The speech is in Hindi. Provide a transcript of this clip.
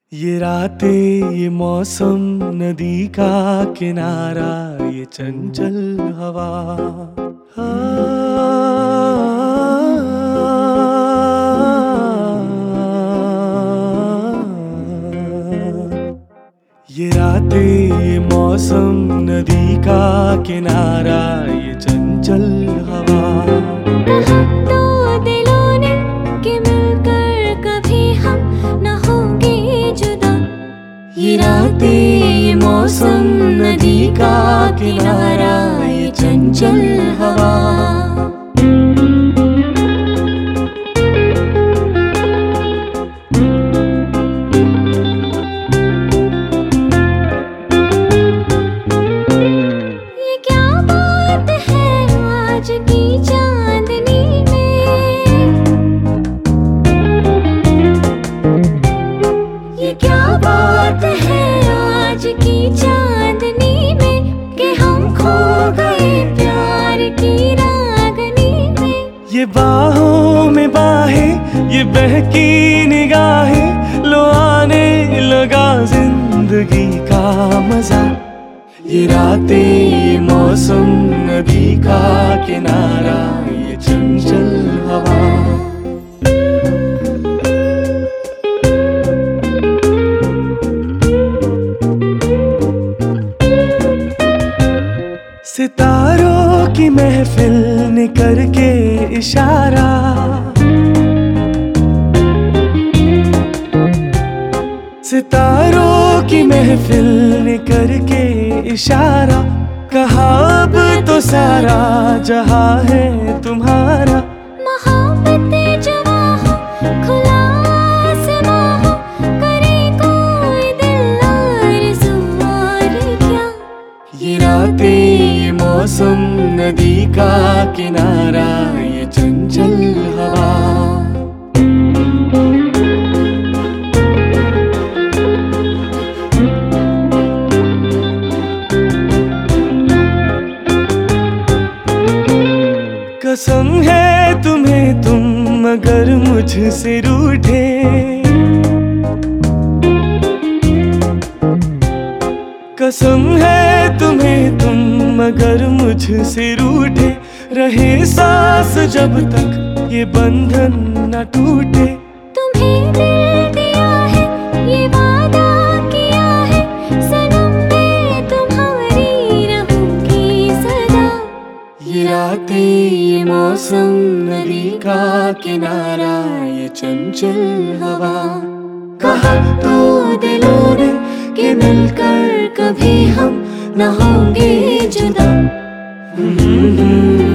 ये रातें, ये मौसम, नदी का किनारा, ये चंचल हवा। ये रातें, ये मौसम, नदी का किनारा, ये चंचल हवा। कहा तो दिलों ने कि मिलकर कभी हम न होंगे जुदा। ये रातें, ये मौसम, नदी का किनारा, ये चंचल हवा। ये क्या बात है आज की चांदनी में, ये क्या बात है आज की चांदनी में कि हम खो गए प्यार की रागनी में। ये बाहों में बाहें, ये बहकी निगाहें, लो आने लगा जिंदगी का मजा। ये रातें, ये मौसम, नदी का किनारा, ये चंचल हवा। सितारों की महफिल ने करके इशारा, सितारों की महफिल ने करके इशारा, कहा अब तो सारा जहां है तुम्हारा। मोहब्बतें जवां हो, खुला आसमां हो, करे कोई दिल आरज़ू और क्या। ये रातें, ये मौसम, नदी का किनारा, ये चंचल हवा। कसम है तुम्हें तुम अगर मुझसे रूठे, कसम है तुम्हें तुम अगर मुझसे रूठे, रहे सांस जब तक ये बंधन न टूटे। तुम्हें दिल दिया है, ये वादा किया है, सनम मैं तुम्हारी रहूंगी सदा। ये रातें, ये मौसम, नदी का किनारा, ये चंचल हवा। कहा तो दिलों ने कि मिलकर कभी हम न होंगे जुदा।